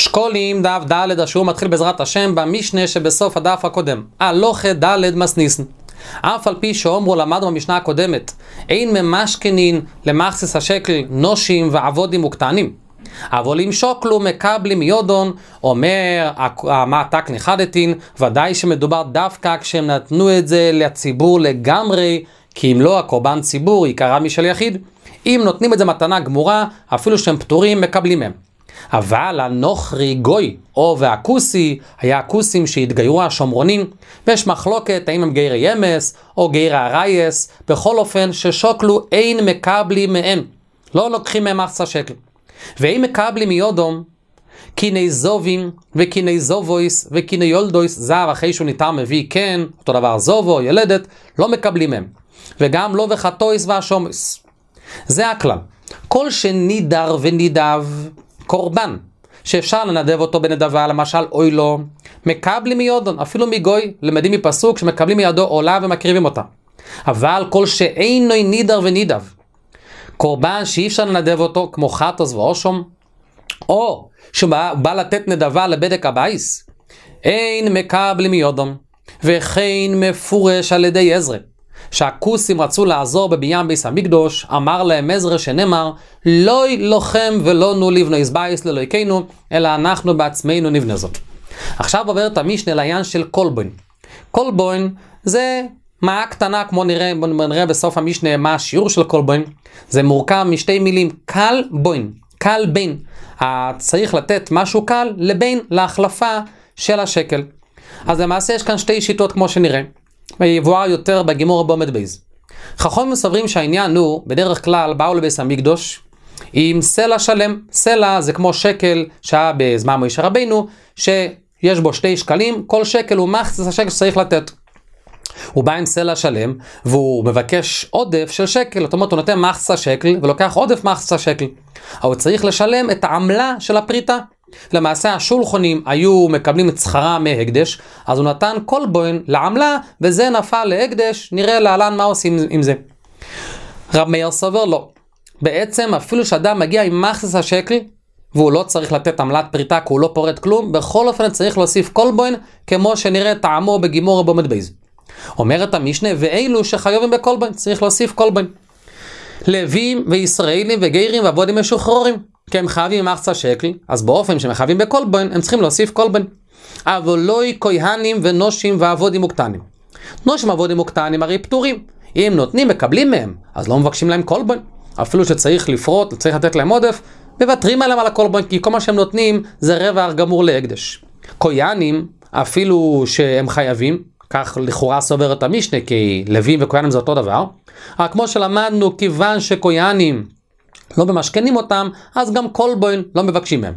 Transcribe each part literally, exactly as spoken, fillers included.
שקולים דף ד' השיעור מתחיל בעזרת השם במשנה שבסוף הדף הקודם. הלוכה ד' מסניסן. אף על פי שאומרו למדנו במשנה הקודמת, אין ממשכנין למחסס השקל נושים ועבודים וקטנים. אבל אם שוקלו מקבלים מיודון, אומר המעתק נחדתין, ודאי שמדובר דווקא כשהם נתנו את זה לציבור לגמרי, כי אם לא הקורבן ציבור יקרא משל יחיד. אם נותנים את זה מתנה גמורה, אפילו שהם פטורים מקבלים מהם. אבל הנוכרי גוי או והכוסי, היה הכוסים שהתגיירו השומרונים, ויש מחלוקת האם הם גיירי ימס או גיירי הרייס, בכל אופן ששוקלו אין מקבלים מהם, לא לוקחים מהם מחסה שקל. ואם מקבלים מיודום, קיני זובים וקיני זובויס וקיני יולדויס, זר אחרי שהוא ניתר מביא כן, אותו דבר זובו, ילדת, לא מקבלים מהם. וגם לא וחתויס והשומויס. זה הכלל. כל שנידר ונידב קורבן, שאפשר לנדב אותו בנדבה, למשל אוי לו, מקבלים מיודון, אפילו מגוי, למדים מפסוק שמקבלים מידו עולה ומקריבים אותה. אבל כל שאינו נידר ונידב, קורבן שאי אפשר לנדב אותו, כמו חטוס ואושום, או שבא בא לתת נדבה לבדק הבייס, אין מקבלים מיודון, וכן מפורש על ידי עזרא. שהכוסים רצו לעזור בבניין ביס המקדוש, אמר להם עזרא שנאמר, לא לוחם ולא נו לבנו יזבייס ללויקנו, אלא אנחנו בעצמנו נבנה זאת. עכשיו עובר את המשנה לעניין של קולבוין. קולבוין זה מעה קטנה, כמו נראה, נראה בסוף המשנה מה השיעור של קולבוין. זה מורכב משתי מילים, קל בוין, קל בין. צריך לתת משהו קל לבין להחלפה של השקל. אז למעשה יש כאן שתי שיטות כמו שנראה. ויבואר יותר בגימור בעומד בייז. חכמים מסברים שהעניין הוא, בדרך כלל באו לביס המקדוש עם סלע שלם. סלע זה כמו שקל שהיה בזמן משה רבינו, שיש בו שתי שקלים, כל שקל הוא מחצית השקל שצריך לתת. הוא בא עם סלע שלם, והוא מבקש עודף של שקל, זאת אומרת הוא נותן מחצית השקל, ולוקח עודף מחצית השקל. אבל הוא צריך לשלם את העמלה של הפריטה. למעשה השולחונים היו מקבלים את שכרם מהקדש, אז הוא נתן קולבוין לעמלה, וזה נפל להקדש. נראה להלן מה עושים עם זה. רב מאיר סובר לא. בעצם אפילו שאדם מגיע עם מחצית השקל, והוא לא צריך לתת עמלת פריטה, כי הוא לא פורט כלום, בכל אופן צריך להוסיף קולבוין, כמו שנראה טעמו בגימור בעומד בייז. אומרת המשנה, ואילו שחיובים בקולבוין, צריך להוסיף קולבוין. לווים וישראלים וגיירים ועבודים משוחררים. כי הם חייבים מחצה שקל, אז באופן שהם חייבים בקולבוין, הם צריכים להוסיף קולבוין. אבל לא כהנים ונושים ועבודים וקטנים. נושים ועבודים וקטנים הרי פטורים. אם נותנים, מקבלים מהם, אז לא מבקשים להם קולבוין. אפילו שצריך לפרוט, צריך לתת להם עודף, מוותרים עליהם על הקולבוין, כי כל מה שהם נותנים זה רבע גמור להקדש. כהנים, אפילו שהם חייבים, כך לכאורה סובר את המשנה, כי לווים וכהנים זה אותו דבר. רק כמו שלמדנו, כיוון שכהנים לא במשכנים אותם, אז גם קולבוין לא מבקשים מהם.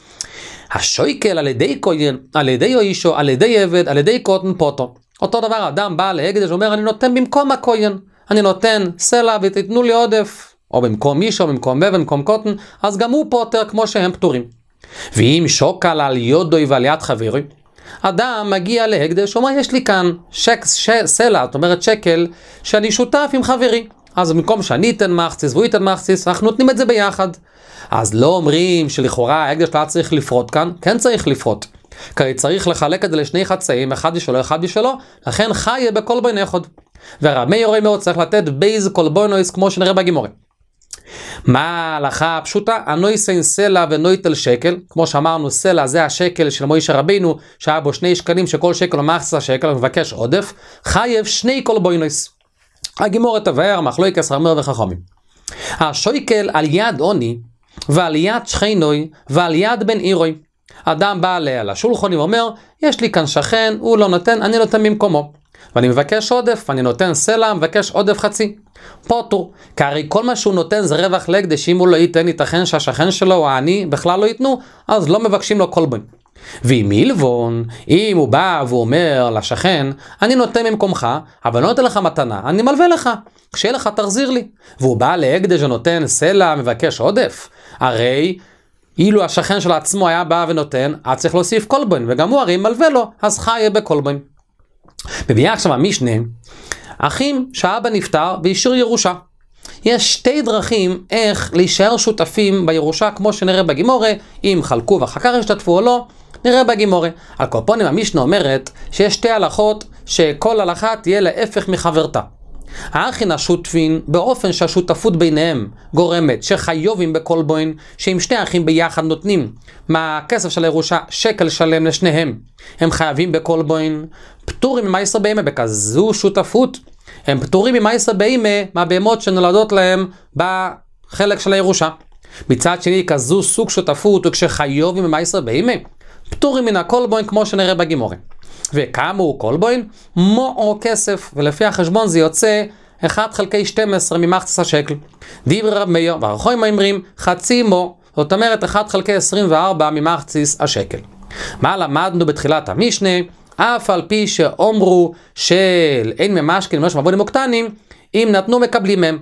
השויקל על ידי כהן, על ידי אישו, על ידי עבד, על ידי קוטן פוטו. אותו דבר, אדם בא להקדש ואומר, אני נותן במקום הכהן, אני נותן סלע ותתנו לי עודף, או במקום אישו, במקום עבד, במקום קוטן, אז גם הוא פוטר כמו שהם פטורים. ואם שוקל על יודוי ועל יד חברי, אדם מגיע להקדש, אומר, יש לי כאן שק, ש, סלע, זאת אומרת שקל, שאני שותף עם חברי. אז במקום שאני אתן מחציס והוא ייתן מחציס, אנחנו נותנים את זה ביחד. אז לא אומרים שלכאורה ההקדש לא צריך לפרוט כאן, כן צריך לפרוט. כי צריך לחלק את זה לשני חצאים, אחד בשלו, אחד בשלו, לכן חי בקולבוין אחד. ורב מאיר מאוד צריך לתת בייז קולבוינויס כמו שנראה בגימורה. מה ההלכה הפשוטה? הנויסן סלע ונויטל שקל, כמו שאמרנו סלע זה השקל של משה רבינו, שהיה בו שני שקלים שכל שקל הוא מחצית השקל, הוא מבקש עודף, חייב שני קולבוינויס. הגימור תבהר מחלוקת רמ"ר וחכמים. השויקל על יד עוני ועל יד שכנוי ועל יד בן עירוי. אדם בא לשולחון ואומר, יש לי כאן שכן, הוא לא נותן, אני נותן במקומו. ואני מבקש עודף, אני נותן סלע, מבקש עודף חצי. פוטור, כי הרי כל מה שהוא נותן זה רווח להקדש, אם הוא לא ייתן, ייתכן שהשכן שלו או העני בכלל לא ייתנו, אז לא מבקשים לו קולבוין. ואם מילבון, אם הוא בא ואומר לשכן, אני נותן ממקומך, אבל לא נותן לך מתנה, אני מלווה לך, כשיהיה לך תחזיר לי. והוא בא להקדש ונותן סלע, מבקש עודף, הרי אילו השכן של עצמו היה בא ונותן, אז צריך להוסיף קולבוין, וגם הוא הרי מלווה לו, אז חי בקולבוין. מביאה עכשיו המשנה, אחים שהאבא נפטר והשאיר ירושה. יש שתי דרכים איך להישאר שותפים בירושה, כמו שנראה בגימורה, אם חלקו ואחר כך השתתפו או לא, נראה בגימורה. על קופונים המשנה אומרת שיש שתי הלכות שכל הלכה תהיה להפך מחברתה. האחין השותפין באופן שהשותפות ביניהם גורמת שחיובים בכל בוין, שאם שני אחים ביחד נותנים מהכסף של הירושה שקל שלם לשניהם, הם חייבים בכל בוין, פטורים ממייסר בהמה. בכזו שותפות הם פטורים ממייסר בהמה מהבהמות שנולדות להם בחלק של הירושה. מצד שני, כזו סוג שותפות וכשחיובים ממייסר בהמה פטורים מן הכל בוין, כמו שנראה בגימורה. וכמה הוא כל בוין? מו כסף, ולפי החשבון זה יוצא אחד חלקי שתים עשרה ממחצס השקל. דברי רב מאיר והרחויים אומרים חצי מו, זאת אומרת אחד חלקי עשרים וארבע ממחצס השקל. מה למדנו בתחילת המשנה? אף על פי שאומרו של אין ממשכן ממש מבונים מוקטנים, אם נתנו מקבלים מהם.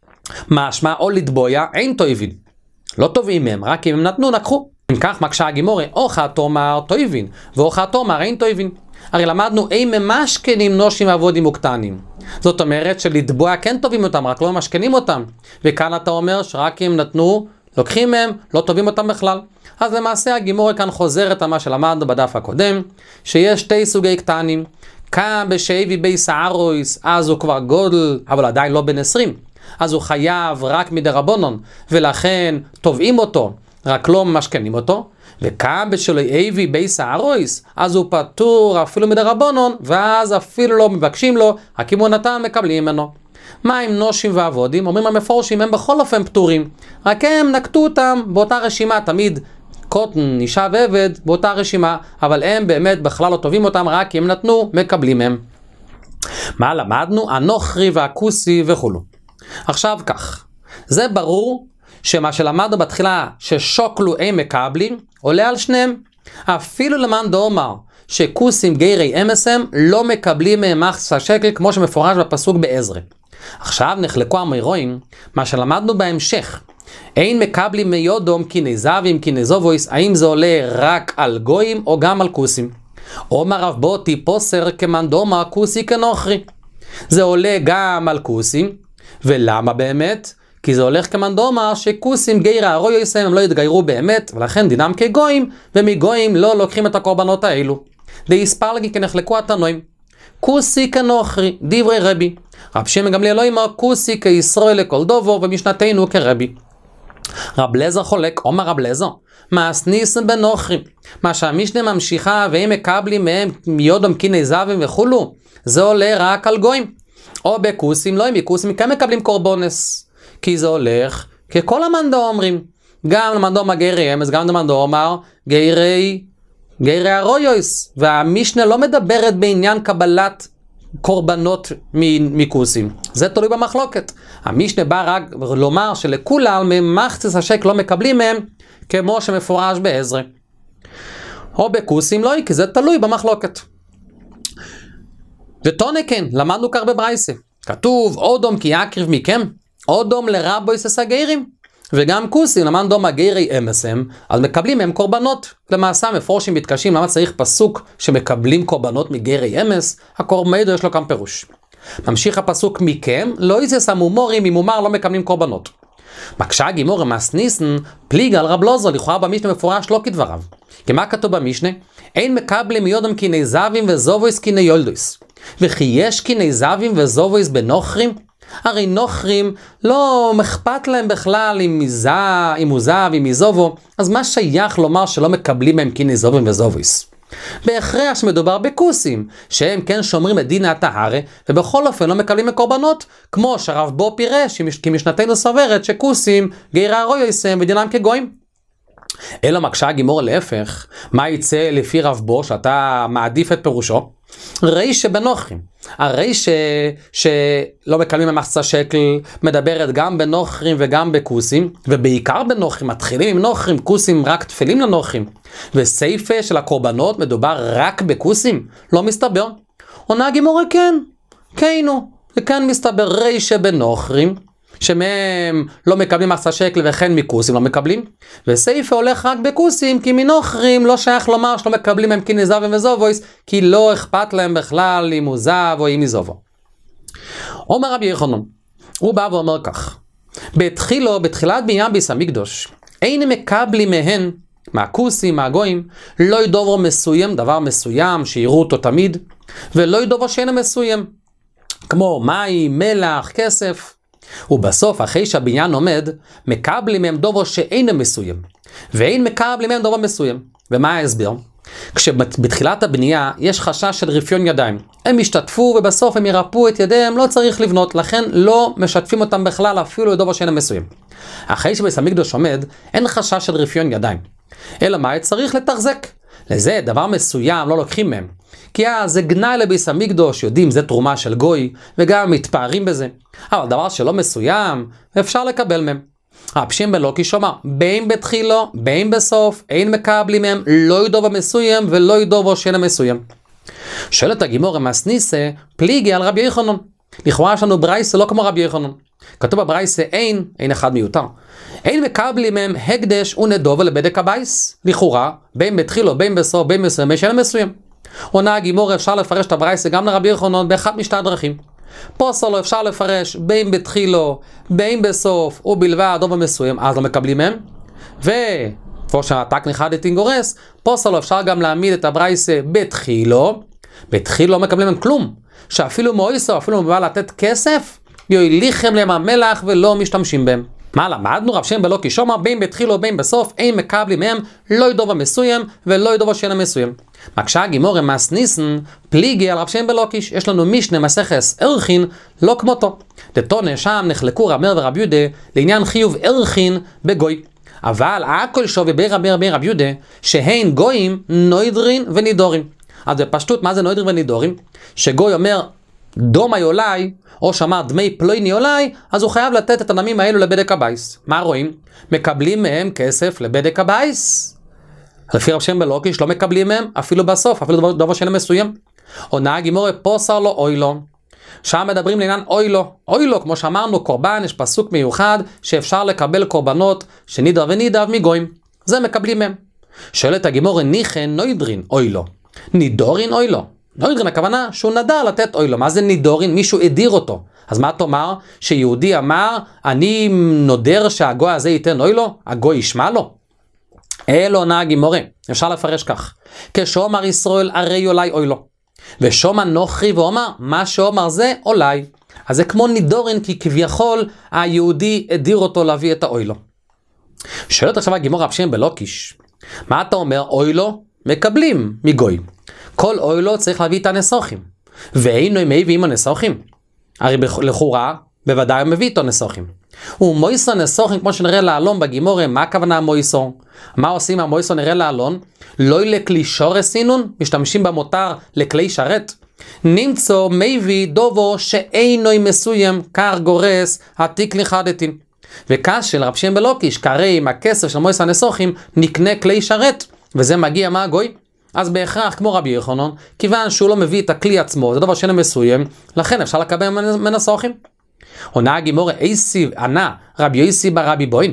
משמע או לתבויה אין תויבין, לא תובעים מהם, רק אם הם נתנו נקחו. אם כך מקשה הגימורה, אוכה תאמר תויבין ואוכה תאמר אין תויבין. הרי למדנו אין ממשכנים נושים ועבודים מוקטנים, זאת אומרת שלתבוע כן טובים אותם, רק לא ממשכנים אותם. וכאן אתה אומר שרק אם נתנו לוקחים מהם, לא טובים אותם בכלל. אז למעשה הגימורה כאן חוזרת על מה שלמדנו בדף הקודם, שיש שתי סוגי קטנים. כאן בשאבי בי סערויס, אז הוא כבר גודל אבל עדיין לא בן עשרים, אז הוא חייב רק מדרבנון ולכן תובעים אותו, רק לא ממשכנים אותו. וכאן בשלוי אבי בי סערויס, אז הוא פטור אפילו מדרבנון, ואז אפילו לא מבקשים לו, רק אם הוא נתן מקבלים ממנו. מה עם נושים ועבודים? אומרים המפורשים, הם בכל אופן פטורים, רק הם נקטו אותם באותה רשימה, תמיד קוטן, אישה ועבד באותה רשימה, אבל הם באמת בכלל לא טובים אותם, רק אם נתנו מקבלים הם. מה למדנו? הנוכרי והכוסי וכולו. עכשיו כך, זה ברור שמה שלמדנו בתחילה ששוקלו הם מקבלים עולה על שניהם. אפילו למען דאמר שכוסים גיירי אמסם לא מקבלים מהם מחצס השקל, כמו שמפורש בפסוק בעזרא. עכשיו נחלקו המורים מה שלמדנו בהמשך, אין מקבלים מיודום קיני זבים קיני זובויס, האם זה עולה רק על גויים או גם על כוסים. אומר רב בוטי פוסר כמאן דאמר כוסי כנוכרי, זה עולה גם על כוסים. ולמה באמת? כי זה הולך כמאן דאמר שכוסים גיירה ארויסם הם לא יתגיירו באמת, ולכן דינם כגויים, ומגויים לא לוקחים את הקורבנות האלו. דאיספלגי כנחלקו התנועים, כוסי כנוכרי דברי רבי. רב שמעון גמליאל לא אמר כוסי כישראל לכל דובו, ומשנתנו כרבי. רב לזר חולק, אומר רב לזר, מסניס בנוכרי, מה שהמשנה ממשיכה והם מקבלים מהם מיודום קיני זבים וכולו, זה עולה רק על גויים. או בכוסים, לא עם כוסים, כאן מקבלים קורבונס, כי זה הולך ככל המנדו אומרים, גם למנדו אומר גיירי אמס, גם למנדו אומר גיירי גיירי הרויוס. והמשנה לא מדברת בעניין קבלת קורבנות מכוסים, זה תלוי במחלוקת. המשנה בא רק לומר שלכולם ממחצס השקל לא מקבלים מהם, כמו שמפורש בעזרא. או בכוסים לא, כי זה תלוי במחלוקת. ותונה כן, למדנו כך בברייסה, כתוב אודום כי יקריב מכם, אודום לרבויס הסגיירים. וגם כוסים, למען דום הגיירי אמסם, אז מקבלים מהם קורבנות. למעשה מפורשים מתקשים למה צריך פסוק שמקבלים קורבנות מגיירי אמס, הקורמיידו יש לו כאן פירוש. ממשיך הפסוק מכם, לא יזס המומורים, אם מומר לא מקבלים קורבנות. מקשה גימור מסניסן, פליג על רב לוזו, לכאורה במשנה מפורש לא כדבריו. כי מה כתוב במשנה? אין מקבלים מיודם קיני זבים וזובויס קיני יולדויס. וכי יש קיני זבים וזובויס בנוכרים? הרי נוכרים לא אכפת להם בכלל אם מזה, אם הוא זב, אם מזובו, אז מה שייך לומר שלא מקבלים מהם קיני זובים וזובויס? בהכרח שמדובר בכוסים, שהם כן שומרים את דין הטהרה, ובכל אופן לא מקבלים מקורבנות, כמו שרב בו פירש, כי משנתנו סוברת שכוסים גיירה רויוסם ודינם כגויים. אלא מקשה הגימור להפך, מה יצא לפי רב בו שאתה מעדיף את פירושו? ראי שבנוכרים, הרי ש... שלא מקבלים ממחצס השקל מדברת גם בנוכרים וגם בכוסים, ובעיקר בנוכרים, מתחילים עם נוכרים, כוסים רק תפלים לנוכרים, וסייפה של הקורבנות מדובר רק בכוסים, לא מסתבר. עונה הגימורה כן, כינו, וכאן מסתבר ראי שבנוכרים, שמהם לא מקבלים מחצס השקל וכן מכוסים לא מקבלים, וסייפה הולך רק בכוסים, כי מנוכרים לא שייך לומר שלא מקבלים הם קיני זבים וזובויס, כי לא אכפת להם בכלל אם הוא זב או אם מזובו. אומר רבי יוחנן, הוא בא ואומר כך, בתחילו, בתחילת בניין ביס המקדוש, אין מקבלים מהן, מהכוסים, מהגויים, לא ידובר מסוים, דבר מסוים, שיראו אותו תמיד, ולא ידובר שאין מסוים, כמו מים, מלח, כסף. ובסוף, אחרי שהבניין עומד, מקבלים מהם דובר שאין מסוים, ואין מקבלים מהם דובר מסוים. ומה ההסבר? כשבתחילת הבנייה יש חשש של רפיון ידיים. הם ישתתפו ובסוף הם ירפו את ידיהם, לא צריך לבנות, לכן לא משתפים אותם בכלל אפילו לדובר שאין מסוים. אחרי שבית המקדוש עומד, אין חשש של רפיון ידיים. אלא מה? צריך לתחזק. לזה דבר מסוים לא לוקחים מהם. כי אז זה גנאי לבית המקדוש, יודעים זה תרומה של גוי, וגם מתפארים בזה. אבל דבר שלא מסוים, אפשר לקבל מהם. רב שמעון בן לוקיש אומר, בין בתחילו, בין בסוף, אין מקבלים מהם, לא ידובר מסוים ולא ידובר שאין מסוים. שואלת הגימור מסניסה, פליגי על רבי יוחנן. לכאורה יש לנו ברייסה לא כמו רבי יוחנן. כתוב בברייסה אין, אין אחד מיותר. אין מקבלים מהם הקדש ונדובר לבדק הבייס. לכאורה, בין בתחילו, בין בסוף, בין מסוים, שאין מסוים. עונה הגימור אפשר לפרש את הברייסה גם לרבי יוחנן באחד משתי הדרכים. פוסל לו אפשר לפרש בין בתחילו, בין בסוף, ובלבד דובר מסוים, אז לא מקבלים מהם. וכמו שהעתק נחדתי גורס, פוסל לו אפשר גם להעמיד את הברייסה בתחילו, בתחילו לא מקבלים מהם כלום. שאפילו מויסו, אפילו מבא לתת כסף, יוליכם להם המלח ולא משתמשים בהם. מה למדנו? רב שמעון בן לוקיש אומר, בין בתחילו בין בסוף, אין מקבלים מהם, לא ידובר מסוים ולא ידובר שאין מסוים. מקשה הגימור מסניסן, פליגי על רב שמעון בן לוקיש, יש לנו משנה מסכס ערכין, לא כמותו. דתונה שם נחלקו רב מאיר ורב יהודה לעניין חיוב ערכין בגוי. אבל הכל שווה בין רב מאיר ורב יהודה, שהן גויים נוידרין ונידורים. אז בפשטות, מה זה נוידרין ונידורים? שגוי אומר, דומי אולי, או שאמר דמי פלויני אולי, אז הוא חייב לתת את הדמים האלו לבדק הבייס. מה רואים? מקבלים מהם כסף לבדק הבייס. לפי רב שמעון בן לוקיש לא מקבלים מהם, אפילו בסוף, אפילו דבר, דבר שאין מסוים. עונה הגימור פוסר לו אוי לו. שם מדברים לעניין אוי לו. אוי לו, כמו שאמרנו, קורבן, יש פסוק מיוחד שאפשר לקבל קורבנות שנידר ונידב מגויים. זה מקבלים מהם. שואלת הגימור, ניחן נוידרין אוי לו. נידורין אוי לו. נוידרין הכוונה שהוא נדר לתת אוי לו. מה זה נידורין? מישהו הדיר אותו. אז מה תאמר? שיהודי אמר, אני נודר שהגוי הזה ייתן אוי לו? הגוי ישמע לו? אלו עונה הגימורה, אפשר לפרש כך. כשאומר ישראל הרי אולי אוי לו. ושומע נוכרי ואומר, מה שאומר זה אולי. אז זה כמו נידורין, כי כביכול היהודי הדיר אותו להביא את האוי לו. שואלת עכשיו הגימור רב שמעון בן לוקיש, מה אתה אומר אוי לו? מקבלים מגוי. כל אוי לו צריך להביא את הנסוכים. ואינו מביא עם הנסוכים. הרי לכאורה, בוודאי הוא מביא איתו נסוכים. ומויסו נסוכים, כמו שנראה לעלון בגימורה, מה הכוונה מויסו? מה עושים המויסו נראה לעלון? לא לכלי שורס סינון, משתמשים במותר לכלי שרת. נמצא מביא דובו שאינו מסוים, קר גורס, עתיק לחדתין. וכש של רב שמעון בן לוקיש, קרי עם הכסף של מויסו הנסוכים, נקנה כלי שרת, וזה מגיע מהגוי. אז בהכרח כמו רבי יוחנן, כיוון שהוא לא מביא את הכלי עצמו, זה דבר שאינו מסוים, לכן אפשר לקבל מנסוכים. עונה הגימורה, איסי ענה רבי יוסי ברבי בוין.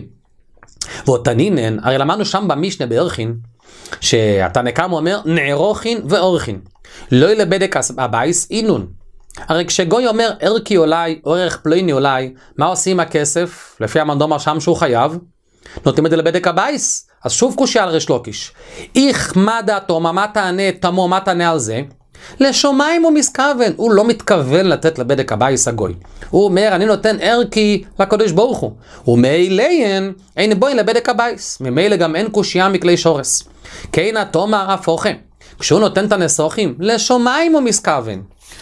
ואותנינן, הרי למדנו שם במשנה בערכין, שהתנא קמא אומר נערוכין ואורכין. לא לבדק הבייס אינון. הרי כשגוי אומר ערכי אולי, אורך פלויני אולי, מה עושים עם הכסף? לפי המנדומר שם שהוא חייב, נותנים את זה לבדק הבייס. אז שוב קושי על ריש לוקיש. איך מה דעתו, מה תענה, תמו, מה תענה על זה? לשומיים הוא מסכוון, הוא לא מתכוון לתת לבדק הבייס הגוי. הוא אומר, אני נותן ערכי לקדוש ברוך הוא. ומאליין, אין בוין לבדק הבייס. ממילא גם אין קושייה מכלי שורס. כן התומר הפוכה. כשהוא נותן את הנסוכים, לשומיים הוא מסכוון.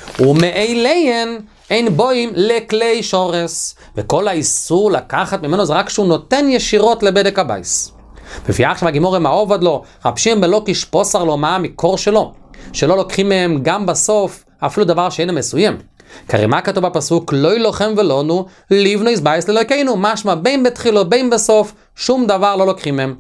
ומאליין, אין בוין לכלי שורס. וכל האיסור לקחת ממנו זה רק שהוא נותן ישירות לבדק הבייס. בפי עכשיו הגימור מה עובד לו, רב שמעון בן לוקיש פוסר לו מה המקור שלו. שלא לוקחים מהם גם בסוף אפילו דבר שאינו מסוים. כרי מה כתוב בפסוק? לא ילוכם ולונו לבנו יזבייס ללוקנו. משמע בין בתחילו בין בסוף שום דבר לא לוקחים מהם.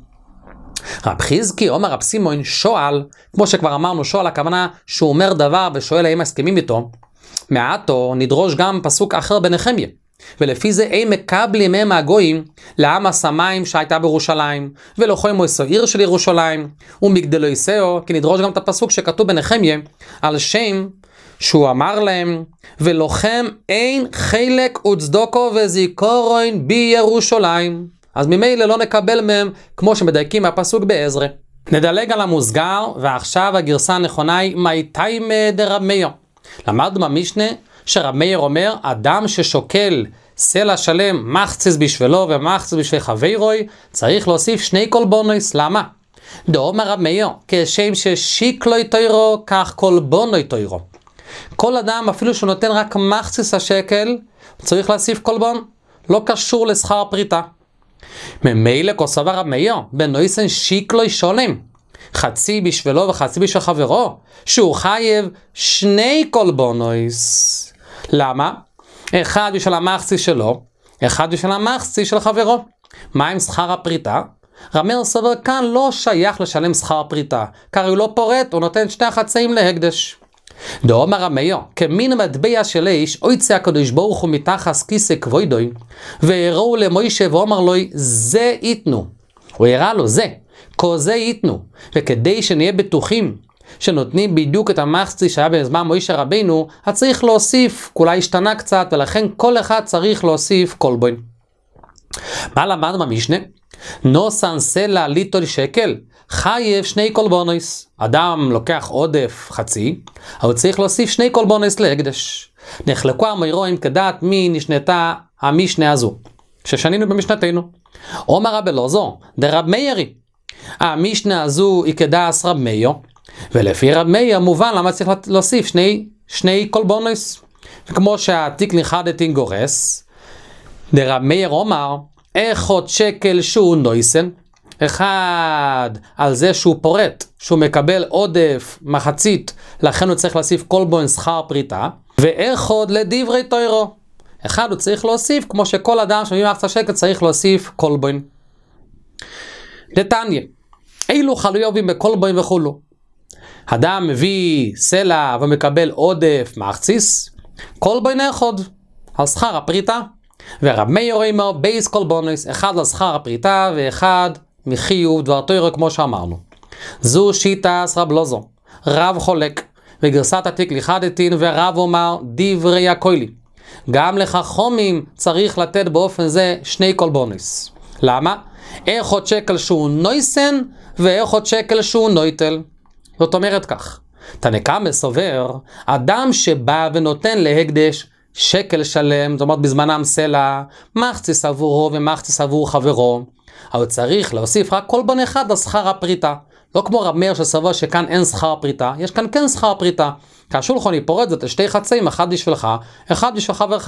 רב חזקי אומר רב סימון שואל, כמו שכבר אמרנו שואל הכוונה שהוא אומר דבר ושואל האם מסכימים איתו. מעטו נדרוש גם פסוק אחר בנחמיה. ולפי זה אין מקבלים מהם הגויים לעם הסמיים שהייתה בירושלים ולכל מויסו עיר של ירושלים ומגדלו יסאו, כי נדרוש גם את הפסוק שכתוב בנחמיה על שם שהוא אמר להם, ולוכם אין חלק וצדוקו וזיכורון בירושלים. אז ממילא לא נקבל מהם כמו שמדייקים מהפסוק בעזרא. נדלג על המוסגר, ועכשיו הגרסה הנכונה היא מייתיימא דרב מאיר. למדנו במשנה שרב מאיר אומר, אדם ששוקל סלע שלם מחציס בשבילו ומחציס בשביל חברוי, צריך להוסיף שני קורבנוס. למה? דאמר רב מאיר, כשם ששיקלוי תוירו, כך קורבנוי תוירו. כל אדם, אפילו שהוא נותן רק מחציס השקל, צריך להוסיף קורבן, לא קשור לשכר פריטה. ממילא כוסבר רב מאיר, בנויסן שיקלוי שולם, חצי בשבילו וחצי בשביל חברו, שהוא חייב שני קורבנוס. למה? אחד בשביל המחצי שלו, אחד בשביל המחצי של חברו. מה עם שכר הפריטה? רב מאיר סובר כאן לא שייך לשלם שכר פריטה, כי הוא לא פורט, הוא נותן שני החצאים להקדש. דאמר רב מאיר, כמין מטבע של איש, אויצא הקדוש ברוך הוא מתחת כיסא כבודוי, והראו למוישה ואומר לו, זה ייתנו. הוא הראה לו, זה, כה זה ייתנו. וכדי שנהיה בטוחים שנותנים בדיוק את המחצי שהיה בזמן מוישה רבינו, אז צריך להוסיף, אולי השתנה קצת, ולכן כל אחד צריך להוסיף קורבן. מה למדנו במשנה? נוסן סלע ליטול שקל, חייב שני קורבנוס. אדם לוקח עודף חצי, אבל צריך להוסיף שני קורבנוס להקדש. נחלקו המאירואים כדעת מי נשנתה המשנה הזו, ששנינו במשנתנו. אומר רב אלעזר, דרב מאירי, המשנה הזו היא כדעת רב מאיר, ולפי רב מאיר מובן למה צריך להוסיף שני, שני קורבנוס. וכמו שהתיק נחדתין גורס, דרב מאיר אומר, אחד שקל שהוא נויסן, אחד על זה שהוא פורט, שהוא מקבל עודף מחצית, לכן הוא צריך להוסיף קורבן שכר פריטה, ואחד לדברי תוירו, אחד הוא צריך להוסיף, כמו שכל אדם שמביא מחצה שקל צריך להוסיף קורבן. דתניא, אילו חלויובים בקורבן וכולו. אדם מביא סלע ומקבל עודף מחציס, קורבן אחד על שכר הפריטה, ורב מאיר אומר בייס קורבנוס, אחד לשכר הפריטה ואחד מחיוב דבר תוירו כמו שאמרנו. זו שיטת רב אלעזר, רב חולק, וגרסת התיק לחדתין, ורב אומר דברי הכולי. גם לחכמים צריך לתת באופן זה שני קורבנוס. למה? אחד שקל שהוא נויסן ואחד שקל שהוא נויטל. זאת אומרת כך, תנקמה סובר, אדם שבא ונותן להקדש שקל שלם, זאת אומרת בזמנם סלע, מחציס עבורו ומחציס עבור חברו, אבל צריך להוסיף רק קורבן אחד לשכר הפריטה. לא כמו רב מאיר שסבור שכאן אין שכר פריטה, יש כאן כן שכר פריטה. כשהשולחן יפורט זאת לשתי חצאים, אחד בשבילך, אחד בשביל חברך.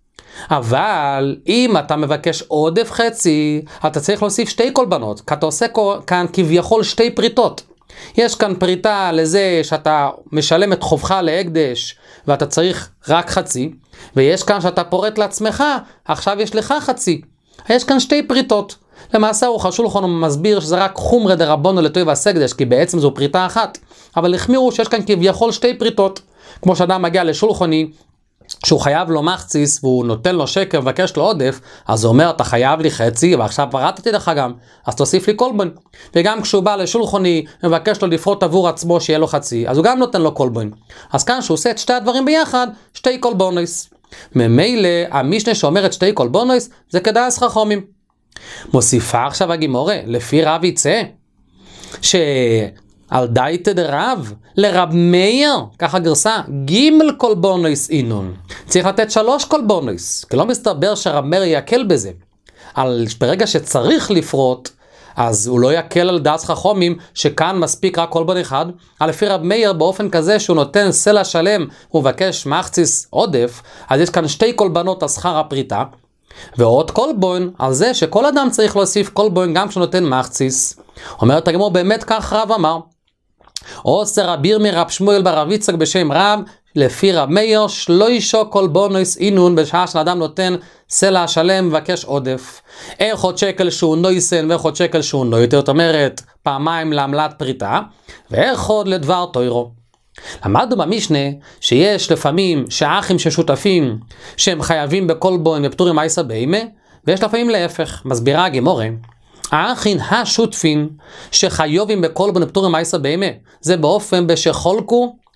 אבל אם אתה מבקש עודף חצי, אתה צריך להוסיף שתי קורבנות, כי אתה עושה כאן כביכול שתי פריטות. יש כאן פריטה לזה שאתה משלם את חובך להקדש, ואתה צריך רק חצי, ויש כאן שאתה פורט לעצמך, עכשיו יש לך חצי. יש כאן שתי פריטות. למעשה הוא השולחן מסביר שזה רק חומרי דרבנו לטוב הסקדש, כי בעצם זו פריטה אחת. אבל החמירו שיש כאן כביכול שתי פריטות. כמו שאדם מגיע לשולחני, שהוא חייב לו מחציס, והוא נותן לו שקר ומבקש לו עודף, אז הוא אומר, אתה חייב לי חצי, ועכשיו פרטתי לך גם, אז תוסיף לי קורבן. וגם כשהוא בא לשולחני, מבקש לו לפרוט עבור עצמו שיהיה לו חצי, אז הוא גם נותן לו קורבן. אז כאן שהוא עושה את שתי הדברים ביחד, שתי קורבנוס. ממילא, המשנה שאומרת שתי קורבנוס, זה כדאי חכמים. מוסיפה עכשיו הגימורה, לפי רב יצא, ש... על דייתא דרב, לרב מאיר, ככה גרסה, גימל קורבנוס אינון. צריך לתת שלוש קורבנוס, כי לא מסתבר שרב מאיר יקל בזה. על ברגע שצריך לפרוט, אז הוא לא יקל על דעת חכמים, שכאן מספיק רק קורבן אחד. על לפי רב מאיר באופן כזה שהוא נותן סלע שלם, הוא מבקש מחציס עודף, אז יש כאן שתי קורבנות על שכר הפריטה, ועוד קורבן על זה שכל אדם צריך להוסיף קורבן גם כשנותן מחציס. אומרת הגמרא, באמת כך רב אמר. עושה רב ירמיה רב שמואל ברב יצחק בשם רב, לפי רב מאיר שלושה קורבנוס אינון, בשעה שאדם נותן סלע שלם מבקש עודף. אחד שקל שהוא נויסן ואחד שקל שהוא נויטל, זאת אומרת פעמיים לעמלת פריטה, ואחד לדבר תוירו. למדנו במשנה שיש לפעמים שאחים ששותפים שהם חייבים בקורבן ופטורים מייסא בהמה, ויש לפעמים להפך. מסבירה הגמרא, האחים השותפים שחיובים בקורבן ופטורים מייסא בהמה, זה באופן בשחולקו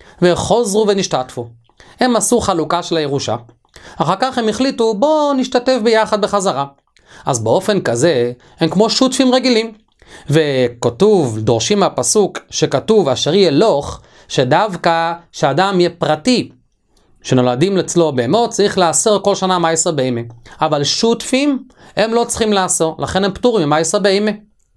וחוזרו ונשתתפו. הם עשו חלוקה של הירושה, אחר כך הם החליטו בואו נשתתף ביחד בחזרה. אז באופן כזה הם כמו שותפים רגילים. וכתוב, דורשים מהפסוק שכתוב אשר יהיה לוך, שדווקא שאדם יהיה פרטי, שנולדים אצלו בהמות, צריך לאסר כל שנה מייסר בהמה. אבל שותפים הם לא צריכים לאסר, לכן הם פטורים ממייסר בהמה.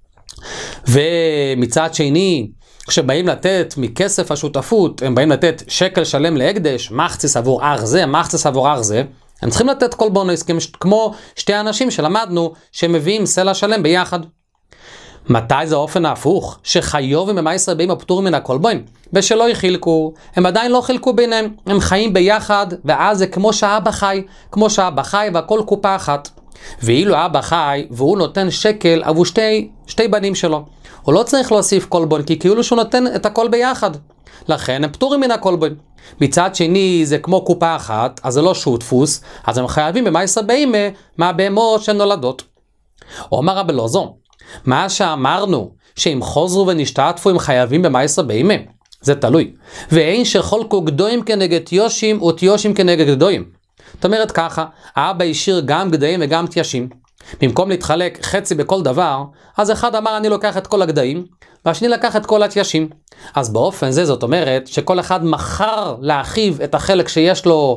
ומצד שני, כשבאים לתת מכסף השותפות, הם באים לתת שקל שלם להקדש, מחצס עבור אח זה, מחצס עבור אח זה, הם צריכים לתת כל בונוס, כמו שתי אנשים שלמדנו שמביאים סלע שלם ביחד. מתי זה האופן ההפוך? שחיובים במייסר בהמה פטורים מן הכל בוין, בשלא יחילקו, הם עדיין לא חילקו ביניהם, הם חיים ביחד, ואז זה כמו שהאבא חי, כמו שהאבא חי והכל קופה אחת. ואילו האבא חי והוא נותן שקל עבור שתי, שתי בנים שלו, הוא לא צריך להוסיף כל בון, כי כאילו שהוא נותן את הכל ביחד. לכן הם פטורים מן הכל בון. מצד שני זה כמו קופה אחת, אז זה לא שותפוס, אז הם חייבים במייסר בהמה מהבהמות שנולדות. אומר רבי אלעזר, מה שאמרנו שאם חוזרו ונשתתפו הם חייבים במייסר בהמה, זה תלוי. ואין שחולקו גדויים כנגד יושים ותיושים כנגד גדויים. זאת אומרת ככה, האבא השאיר גם גדיים וגם תיישים. במקום להתחלק חצי בכל דבר, אז אחד אמר אני לוקח את כל הגדיים, והשני לקח את כל התיישים. אז באופן זה זאת אומרת שכל אחד מחר להחיב את החלק שיש לו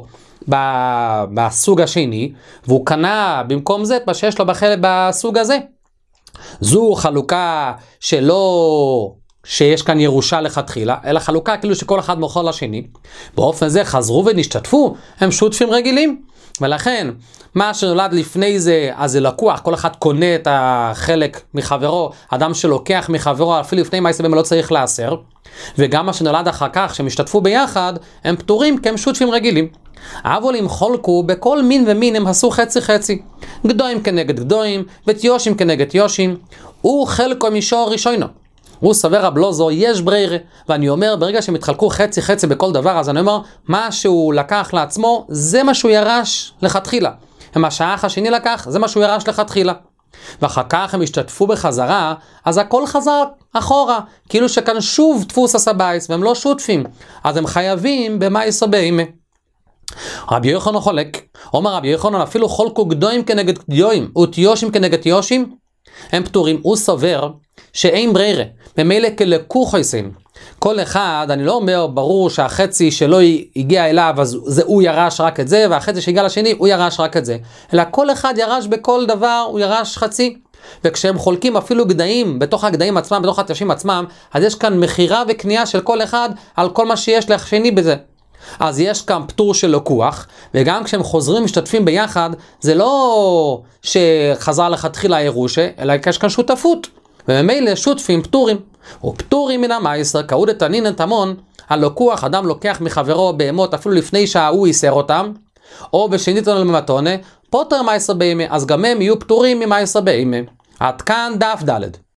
בסוג השני, והוא קנה במקום זה את מה שיש לו בחלק בסוג הזה. זו חלוקה שלא שיש כאן ירושה לכתחילה, אלא חלוקה כאילו שכל אחד מוכר לשני. באופן זה חזרו ונשתתפו, הם שותפים רגילים. ולכן, מה שנולד לפני זה, אז זה לקוח, כל אחד קונה את החלק מחברו, אדם שלוקח מחברו, אפילו לפני מייסר בהמה לא צריך לאסר. וגם מה שנולד אחר כך, שהם השתתפו ביחד, הם פטורים כי הם שותפים רגילים. אבל אם חולקו, בכל מין ומין הם עשו חצי חצי. גדויים כנגד גדויים, ותיושים כנגד תיושים. הוא חלקו מישור ראשונו. הוא סבר רבי אלעזר, יש ברירה. ואני אומר, ברגע שהם התחלקו חצי חצי בכל דבר, אז אני אומר, מה שהוא לקח לעצמו, זה מה שהוא ירש לכתחילה. ומה שהאח השני לקח, זה מה שהוא ירש לכתחילה. ואחר כך הם השתתפו בחזרה, אז הכל חזר אחורה, כאילו שכאן שוב דפוס הסבייס, והם לא שותפים. אז הם חייבים במייסר בהמה. רבי יוחנן חולק, אומר רבי יוחנן, אפילו חולקו גדויים כנגד גדויים, ותיושים כנגד תיושים, הם פטורים. הוא סובר שאין ברירה, ממילא כלקוח עושים. כל אחד, אני לא אומר ברור שהחצי שלא הגיע אליו, אז זה הוא ירש רק את זה, והחצי שהגיע לשני, הוא ירש רק את זה. אלא כל אחד ירש בכל דבר, הוא ירש חצי. וכשהם חולקים אפילו גדיים, בתוך הגדיים עצמם, בתוך התיישים עצמם, אז יש כאן מחירה וקנייה של כל אחד, על כל מה שיש לשני בזה. אז יש כאן פטור של לקוח, וגם כשהם חוזרים משתתפים ביחד, זה לא שחזר לכתחילה הירושה, אלא יש כאן שותפות. וממילא שותפים פטורים. ופטורים מן המייסר, כעוד את הנינן תמון, הלקוח, אדם לוקח מחברו בהמות אפילו לפני שההוא ייסר אותם, או בשנית לנו למתונה, פוטר מייסר בהמה, אז גם הם יהיו פטורים ממייסר בהמה. עד כאן דף ד'.